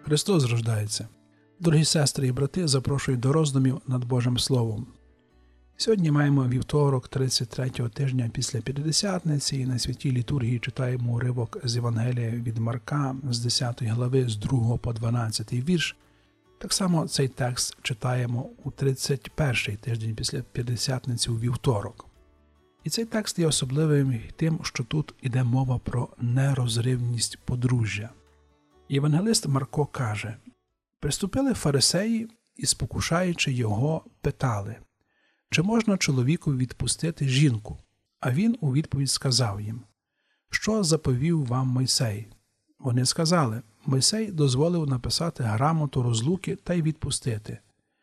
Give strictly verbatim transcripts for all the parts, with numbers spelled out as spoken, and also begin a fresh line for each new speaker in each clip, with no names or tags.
Христос рождається. Дорогі сестри і брати, запрошую до роздумів над Божим Словом. Сьогодні маємо вівторок тридцять третього тижня після П'ятидесятниці і на святій літургії читаємо уривок з Євангелія від Марка з десятої глави з другого по дванадцятий вірш. Так само цей текст читаємо у тридцять перший тиждень після П'ятидесятниці у вівторок. І цей текст є особливим тим, що тут іде мова про нерозривність подружжя. Євангелист Марко каже: «Приступили фарисеї і, спокушаючи його, питали, чи можна чоловіку відпустити жінку? А він у відповідь сказав їм: що заповів вам Мойсей? Вони сказали: Мойсей дозволив написати грамоту розлуки та й відпустити.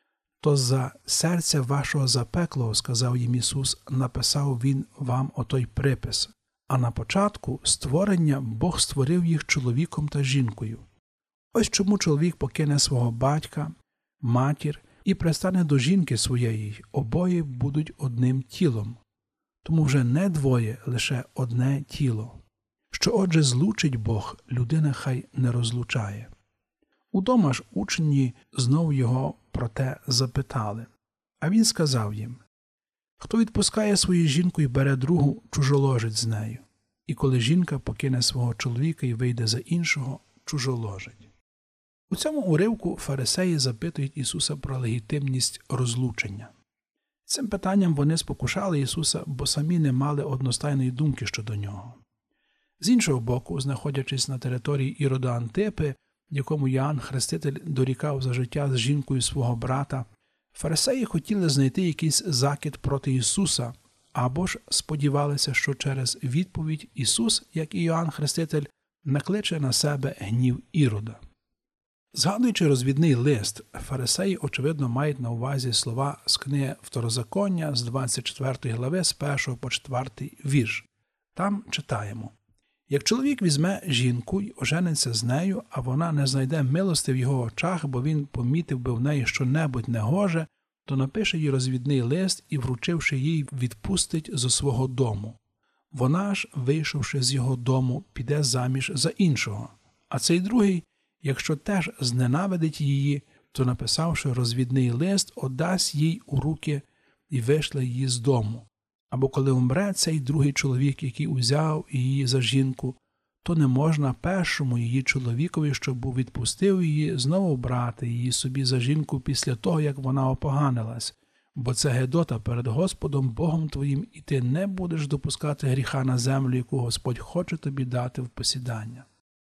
То за серця вашого запеклого, сказав їм Ісус, написав він вам отой припис. А на початку створення Бог створив їх чоловіком та жінкою. Ось чому чоловік покине свого батька, матір і пристане до жінки своєї, обоє будуть одним тілом. Тому вже не двоє, лише одне тіло. Що отже злучить Бог, людина хай не розлучає». Удома ж учні знов його про те запитали. А він сказав їм: «Хто відпускає свою жінку і бере другу, чужоложить з нею. І коли жінка покине свого чоловіка і вийде за іншого, чужоложить». У цьому уривку фарисеї запитують Ісуса про легітимність розлучення. Цим питанням вони спокушали Ісуса, бо самі не мали одностайної думки щодо нього. З іншого боку, знаходячись на території Ірода Антипи, якому Йоанн Хреститель дорікав за життя з жінкою свого брата, фарисеї хотіли знайти якийсь закид проти Ісуса, або ж сподівалися, що через відповідь Ісус, як і Йоанн Хреститель, накличе на себе гнів Ірода. Згадуючи розвідний лист, фарисеї, очевидно, мають на увазі слова з книги Второзаконня з двадцять четвертої глави з першого по четвертий вірш. Там читаємо: «Як чоловік візьме жінку й ожениться з нею, а вона не знайде милости в його очах, бо він помітив би в неї що-небудь негоже, то напише їй розвідний лист і, вручивши їй, відпустить зо свого дому. Вона ж, вийшовши з його дому, піде заміж за іншого. А цей другий, якщо теж зненавидить її, то, написавши розвідний лист, отдасть їй у руки і вишле її з дому. Або коли умре цей другий чоловік, який узяв її за жінку, то не можна першому її чоловікові, що був відпустив її, знову брати її собі за жінку після того, як вона опоганилась. Бо це гедота перед Господом Богом твоїм, і ти не будеш допускати гріха на землю, яку Господь хоче тобі дати в посідання».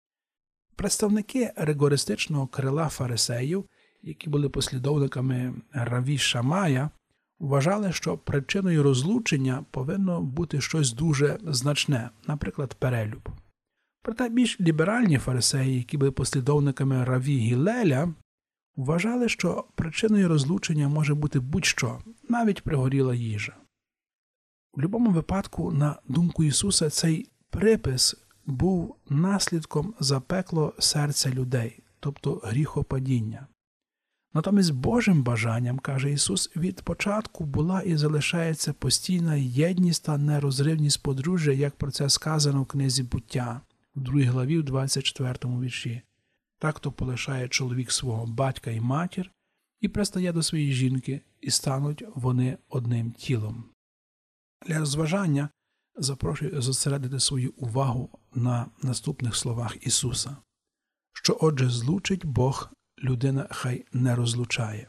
Представники ригористичного крила фарисеїв, які були послідовниками Раві Шамая, вважали, що причиною розлучення повинно бути щось дуже значне, наприклад, перелюб. Проте більш ліберальні фарисеї, які були послідовниками Раві Гілеля, вважали, що причиною розлучення може бути будь-що, навіть пригоріла їжа. У будь-якому випадку, на думку Ісуса, цей припис був наслідком запеклого серця людей, тобто гріхопадіння. Натомість Божим бажанням, каже Ісус, від початку була і залишається постійна єдність та нерозривність подружжя, як про це сказано в книзі «Буття» в другій главі, в двадцять четвертому вірші. Так-то полишає чоловік свого батька і матір і пристає до своєї жінки, і стануть вони одним тілом. Для розважання запрошую зосередити свою увагу на наступних словах Ісуса. Що отже злучить Бог, людина хай не розлучає.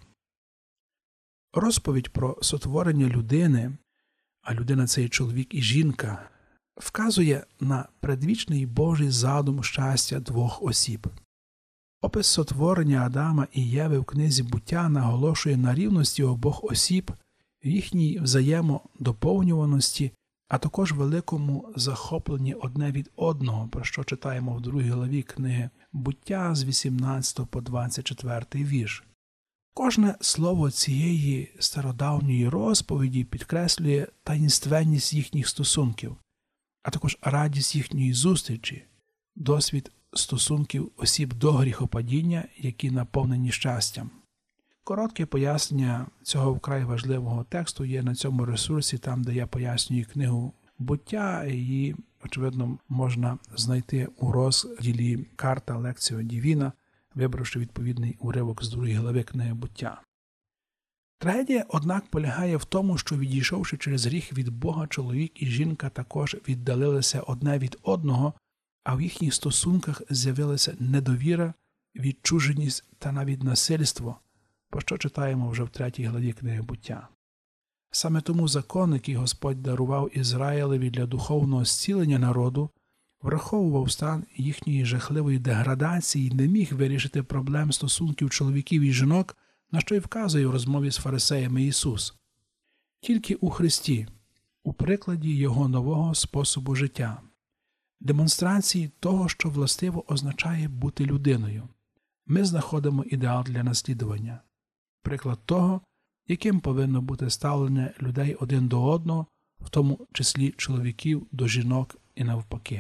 Розповідь про сотворення людини, а людина – це і чоловік і жінка, вказує на предвічний Божий задум щастя двох осіб. Опис сотворення Адама і Єви в книзі «Буття» наголошує на рівності обох осіб, їхній взаємодоповнюваності, а також великому захопленні одне від одного, про що читаємо в другій главі книги «Буття» з вісімнадцятого по двадцять четвертий вірш. Кожне слово цієї стародавньої розповіді підкреслює таїнственність їхніх стосунків, а також радість їхньої зустрічі, досвід стосунків осіб до гріхопадіння, які наповнені щастям. Коротке пояснення цього вкрай важливого тексту є на цьому ресурсі, там, де я пояснюю книгу «Буття», її, очевидно, можна знайти у розділі «Карта Лекціо Дівіна» вибравши відповідний уривок з другої глави книги «Буття». Трагедія, однак, полягає в тому, що, відійшовши через гріх від Бога, чоловік і жінка також віддалилися одне від одного, а в їхніх стосунках з'явилася недовіра, відчуженість та навіть насильство, про що читаємо вже в третій главі книги «Буття». Саме тому закон, який Господь дарував Ізраїлеві для духовного зцілення народу, враховував стан їхньої жахливої деградації і не міг вирішити проблем стосунків чоловіків і жінок, на що й вказує в розмові з фарисеями Ісус. Тільки у Христі, у прикладі Його нового способу життя, демонстрації того, що властиво означає бути людиною, ми знаходимо ідеал для наслідування, приклад того, яким повинно бути ставлення людей один до одного, в тому числі чоловіків до жінок і навпаки.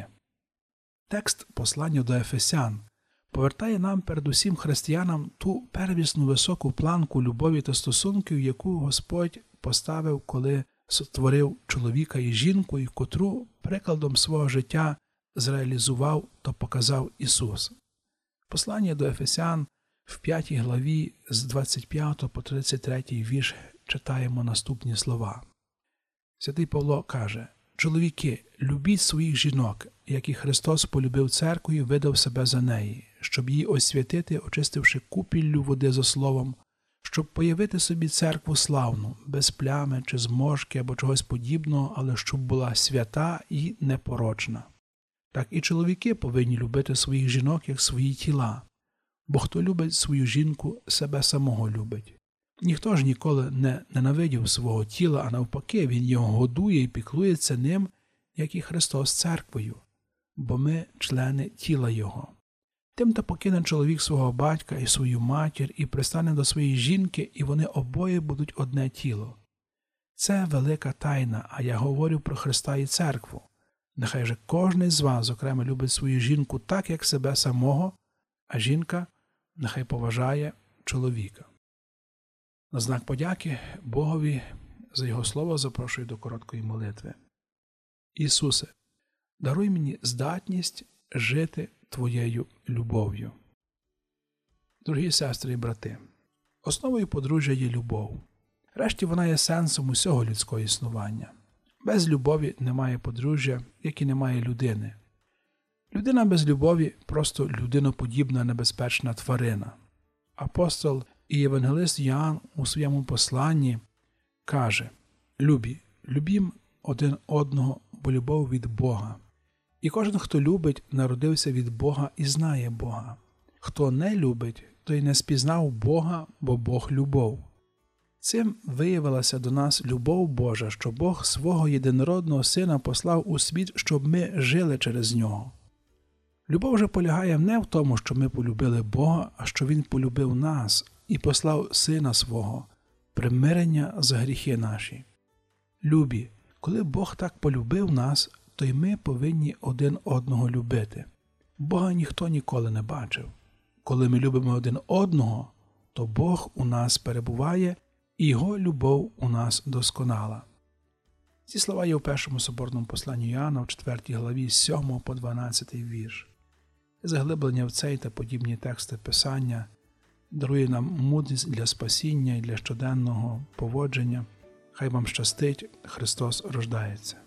Текст послання до Ефесян повертає нам передусім християнам ту первісну високу планку любові та стосунків, яку Господь поставив, коли створив чоловіка і жінку, і котру прикладом свого життя зреалізував та показав Ісус. Послання до Ефесян в п'ятій главі з двадцять п'ятого по тридцять третій вірш читаємо наступні слова. Святий Павло каже: «Чоловіки, любіть своїх жінок, як і Христос полюбив церкву і видав себе за неї, щоб її освятити, очистивши купіллю води за словом, щоб появити собі церкву славну, без плями чи зморшки або чогось подібного, але щоб була свята і непорочна. Так і чоловіки повинні любити своїх жінок, як свої тіла. Бо хто любить свою жінку, себе самого любить. Ніхто ж ніколи не ненавидів свого тіла, а навпаки, він його годує і піклується ним, як і Христос церквою, бо ми члени тіла Його. Тим-то покине чоловік свого батька і свою матір і пристане до своєї жінки, і вони обоє будуть одне тіло. Це велика тайна, а я говорю про Христа і церкву. Нехай же кожний з вас, зокрема, любить свою жінку так, як себе самого, а жінка нехай поважає чоловіка». На знак подяки Богові за Його слово запрошую до короткої молитви. Ісусе, даруй мені здатність жити Твоєю любов'ю. Дорогі сестри і брати, основою подружжя є любов. Решті вона є сенсом усього людського існування. Без любові немає подружжя, як і немає людини. Людина без любові – просто людиноподібна небезпечна тварина. Апостол і євангелист Йоанн у своєму посланні каже: «Любі, любім один одного, бо любов від Бога. І кожен, хто любить, народився від Бога і знає Бога. Хто не любить, той не спізнав Бога, бо Бог – любов». Цим виявилася до нас любов Божа, що Бог свого єдинородного Сина послав у світ, щоб ми жили через Нього. Любов же полягає не в тому, що ми полюбили Бога, а що Він полюбив нас і послав Сина Свого, примирення за гріхи наші. Любі, коли Бог так полюбив нас, то й ми повинні один одного любити. Бога ніхто ніколи не бачив. Коли ми любимо один одного, то Бог у нас перебуває, і Його любов у нас досконала. Ці слова є у першому соборному посланні Йоанна в четвертій главі з сьомого по дванадцятий вірш. Заглиблення в цей та подібні тексти Писання дарує нам мудрість для спасіння і для щоденного поводження. Хай вам щастить, Христос рождається.